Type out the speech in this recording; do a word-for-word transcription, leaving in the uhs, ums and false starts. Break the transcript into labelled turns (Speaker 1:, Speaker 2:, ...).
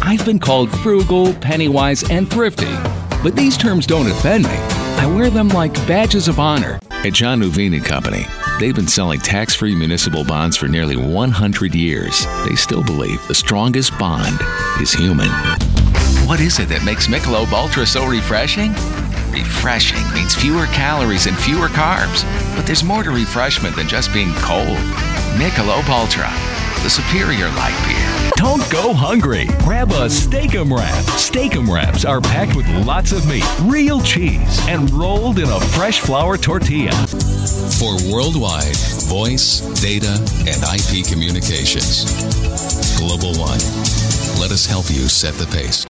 Speaker 1: I've been called frugal, penny-wise, and thrifty. But these terms don't offend me. I wear them like badges of honor. At John Nuveen and Company, they've been selling tax-free municipal bonds for nearly one hundred years. They still believe the strongest bond is human. What is it that makes Michelob Ultra so refreshing? Refreshing means fewer calories and fewer carbs. But there's more to refreshment than just being cold. Michelob Ultra, the superior light beer.
Speaker 2: Don't go hungry. Grab a Steak-'em Wrap. Steak-'em Wraps are packed with lots of meat, real cheese, and rolled in a fresh flour tortilla.
Speaker 3: For worldwide voice, data, and I P communications, Global One. Let us help you set the pace.